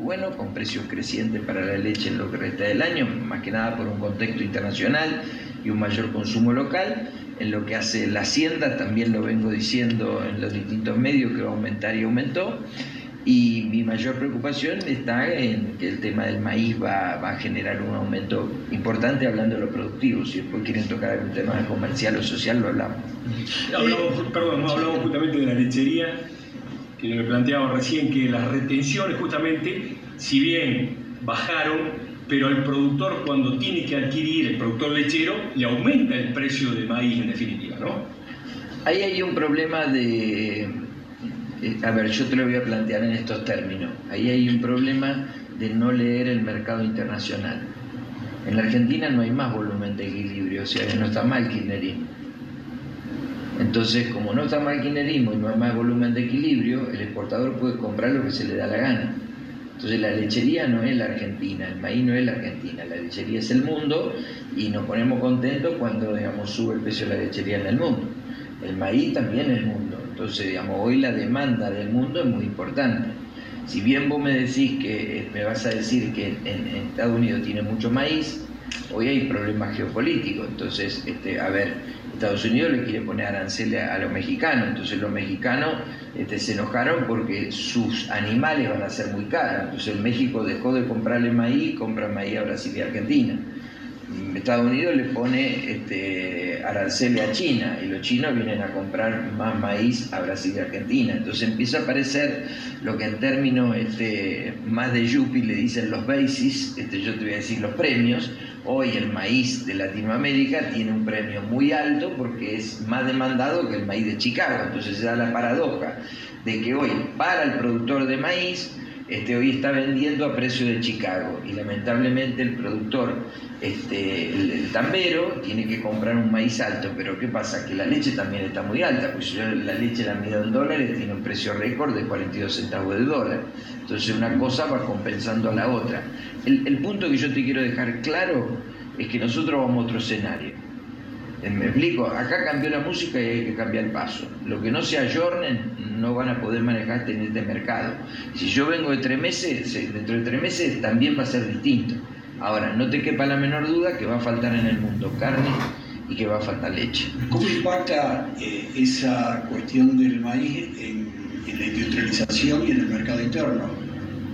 bueno, con precios crecientes para la leche en lo que resta del año, más que nada por un contexto internacional y un mayor consumo local. En lo que hace la hacienda, también lo vengo diciendo en los distintos medios que va a aumentar y aumentó. Y mi mayor preocupación está en que el tema del maíz va a generar un aumento importante, hablando de lo productivo. Si después quieren tocar algún tema comercial o social, lo hablamos. Hablamos justamente de la lechería, que le planteaba recién que las retenciones justamente, si bien bajaron, pero el productor, cuando tiene que adquirir, el productor lechero, le aumenta el precio del maíz en definitiva, ¿no? Ahí hay un problema de... A ver, yo te lo voy a plantear en estos términos. Ahí hay un problema de no leer el mercado internacional. En la Argentina no hay más volumen de equilibrio, o sea, no está mal kirchnerismo. Entonces, como no está mal kirchnerismo y no hay más volumen de equilibrio, el exportador puede comprar lo que se le da la gana. Entonces la lechería no es la Argentina, el maíz no es la Argentina, la lechería es el mundo, y nos ponemos contentos cuando, digamos, sube el precio de la lechería en el mundo. El maíz también es el mundo, entonces, digamos, hoy la demanda del mundo es muy importante. Si bien vos me decís que, me vas a decir que en Estados Unidos tiene mucho maíz, hoy hay problemas geopolíticos. Entonces, a ver, Estados Unidos le quiere poner aranceles a los mexicanos, entonces los mexicanos se enojaron porque sus animales van a ser muy caros. Entonces México dejó de comprarle maíz, compra maíz a Brasil y a Argentina. Estados Unidos le pone aranceles a China, y los chinos vienen a comprar más maíz a Brasil y Argentina. Entonces empieza a aparecer lo que en términos más de Yupi le dicen los bases, yo te voy a decir los premios. Hoy el maíz de Latinoamérica tiene un premio muy alto porque es más demandado que el maíz de Chicago. Entonces se da la paradoja de que hoy, para el productor de maíz, hoy está vendiendo a precio de Chicago, y lamentablemente el productor, el tambero, tiene que comprar un maíz alto. Pero ¿qué pasa? Que la leche también está muy alta, pues yo la leche la mido en dólares, tiene un precio récord de 42 centavos de dólar. Entonces una cosa va compensando a la otra. El punto que yo te quiero dejar claro es que nosotros vamos a otro escenario. ¿Me explico? Acá cambió la música y hay que cambiar el paso. Lo que no se ayornen no van a poder manejar en este mercado. Si yo vengo de 3 meses, dentro de 3 meses también va a ser distinto. Ahora, no te quepa la menor duda que va a faltar en el mundo carne y que va a faltar leche. ¿Cómo impacta esa cuestión del maíz en la industrialización y en el mercado interno?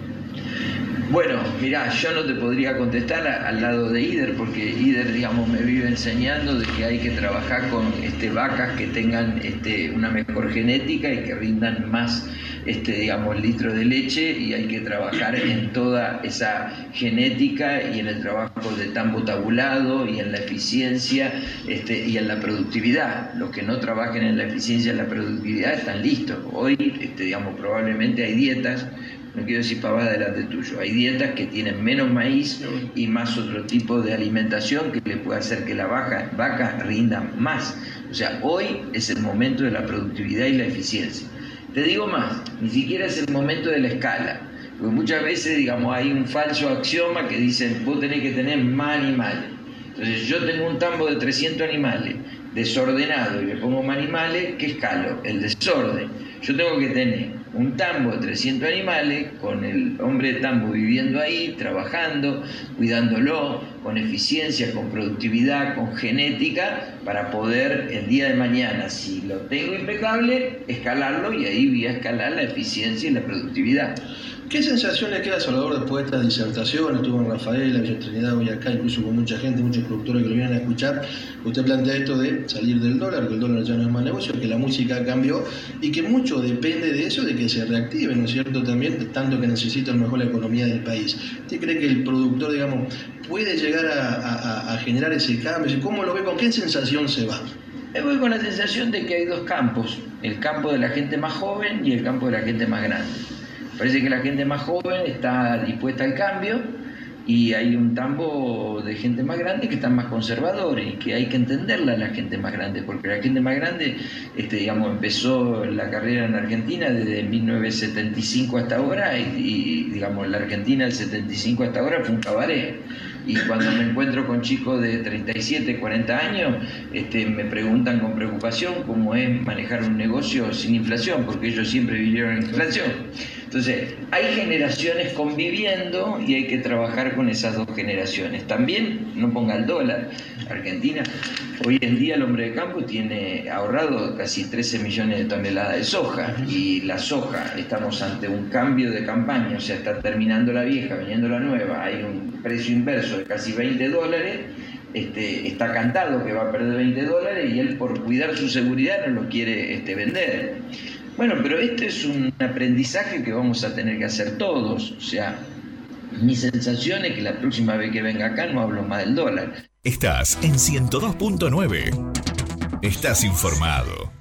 Bueno, mirá, yo no te podría contestar al lado de IDER, porque IDER, digamos, me vive enseñando de que hay que trabajar con vacas que tengan una mejor genética y que rindan más, digamos, litros de leche, y hay que trabajar en toda esa genética y en el trabajo de tambo tabulado y en la eficiencia y en la productividad. Los que no trabajen en la eficiencia y en la productividad están listos. Hoy, digamos, probablemente hay dietas, no quiero decir pavada delante tuyo, hay dietas que tienen menos maíz y más otro tipo de alimentación que le puede hacer que la vaca rinda más. O sea, hoy es el momento de la productividad y la eficiencia. Te digo más, ni siquiera es el momento de la escala, porque muchas veces, digamos, hay un falso axioma que dicen, vos tenés que tener más animales. Entonces yo tengo un tambo de 300 animales desordenado y le pongo más animales, ¿qué escalo? El desorden. Yo tengo que tener un tambo de 300 animales, con el hombre de tambo viviendo ahí, trabajando, cuidándolo, con eficiencia, con productividad, con genética, para poder el día de mañana, si lo tengo impecable, escalarlo, y ahí voy a escalar la eficiencia y la productividad. ¿Qué sensación le queda a Salvador después de esta disertación? Estuvo en Rafaela, Villa Trinidad, hoy acá, incluso con mucha gente, muchos productores que lo vienen a escuchar. Usted plantea esto de salir del dólar, que el dólar ya no es más negocio, que la música cambió y que mucho depende de eso, de que se reactive, ¿no es cierto?, también, tanto que necesita a lo mejor la economía del país. ¿Usted cree que el productor, digamos, puede llegar a generar ese cambio? ¿Cómo lo ve? ¿Con qué sensación se va? Me voy con la sensación de que hay dos campos, el campo de la gente más joven y el campo de la gente más grande. Parece que la gente más joven está dispuesta al cambio, y hay un tambo de gente más grande que está más conservador, y que hay que entenderla a la gente más grande, porque la gente más grande, digamos, empezó la carrera en Argentina desde 1975 hasta ahora, y digamos, la Argentina del 75 hasta ahora fue un cabaret. Y cuando me encuentro con chicos de 37, 40 años, me preguntan con preocupación cómo es manejar un negocio sin inflación, porque ellos siempre vivieron en inflación. Entonces, hay generaciones conviviendo y hay que trabajar con esas dos generaciones. También no ponga el dólar. Argentina, hoy en día el hombre de campo tiene ahorrado casi 13 millones de toneladas de soja, y la soja, estamos ante un cambio de campaña, o sea, está terminando la vieja, viniendo la nueva, hay un precio inverso de casi $20, está cantado que va a perder $20 y él, por cuidar su seguridad, no lo quiere vender. Bueno, pero este es un aprendizaje que vamos a tener que hacer todos. O sea, mi sensación es que la próxima vez que venga acá no hablo más del dólar. Estás en 102.9. Estás informado.